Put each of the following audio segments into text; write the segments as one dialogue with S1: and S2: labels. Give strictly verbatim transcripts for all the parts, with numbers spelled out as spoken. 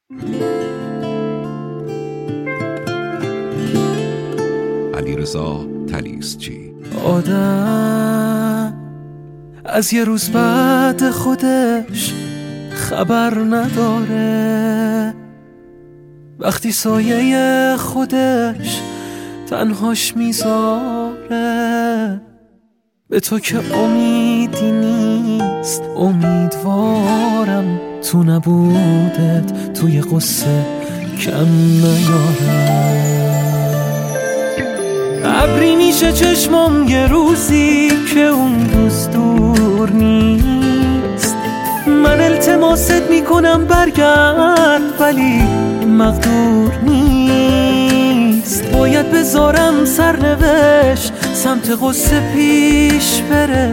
S1: علیرضا طلیسچی.
S2: آدم از یه روز بعد خودش خبر نداره، وقتی سایه خودش تنهاش میذاره. به تو که امیدی نیست، امیدوارم تو نبودت توی قصه کم نیارم. ابری میشه چشمم یه روزی که اون دوست دور نیست. من التماست میکنم برگرد ولی مقدور نیست. باید بذارم سرنوشت سمت قصه پیش بره.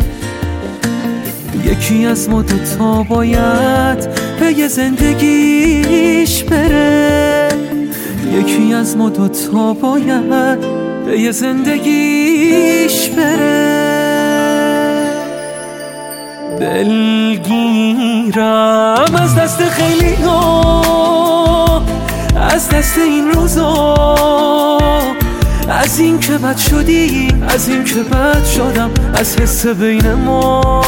S2: یکی از ما دوتا باید به یه زندگیش بره. یکی از ما دوتا باید به یه زندگیش بره. دلگیرم از دست خیلی ها، از دست این روزا، از این که بد شدی، از این که بد شدم، از حس بین ما.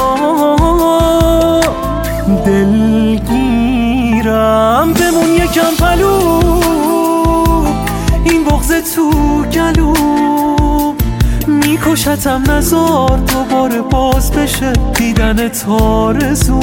S2: دلگیرم بمون یکم پلو، این بغض تو گلو میکشتم. نزار دوباره باز بشه دیدن تارزو.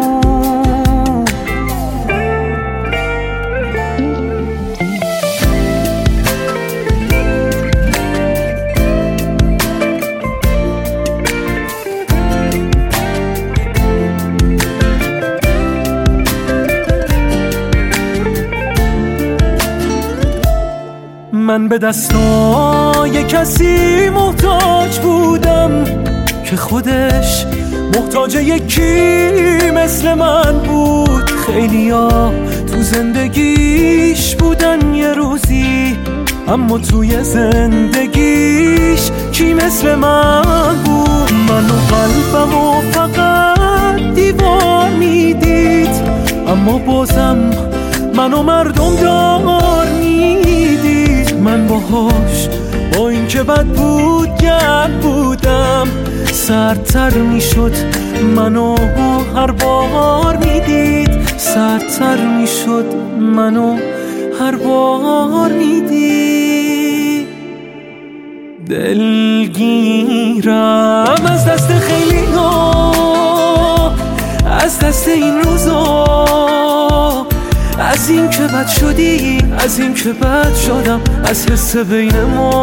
S2: من به دستای کسی محتاج بودم که خودش محتاج یکی مثل من بود. خیلیا تو زندگیش بودن یه روزی، اما توی زندگیش کی مثل من بود؟ من و قلبم و فقط دیوار میدید، اما بازم من و مردم دار میدید. من باهاش با این که بد بود گرد بودم، سردتر میشد منو هر بار میدید. سردتر میشد منو هر بار میدید. دلگیرم از دست خیلی ها، از دست این روزا، از این که بد شدی، از این که بد شدم، از حس بین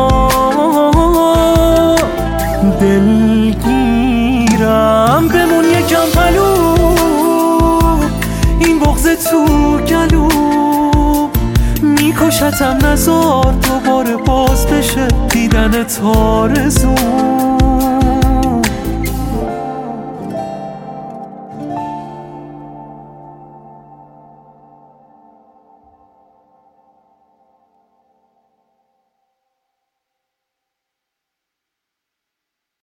S2: ما. دلگیرم بمون یکم پلو، این بغض تو گلو میکشتم. نزار دوباره باز بشه دیدن تارزو.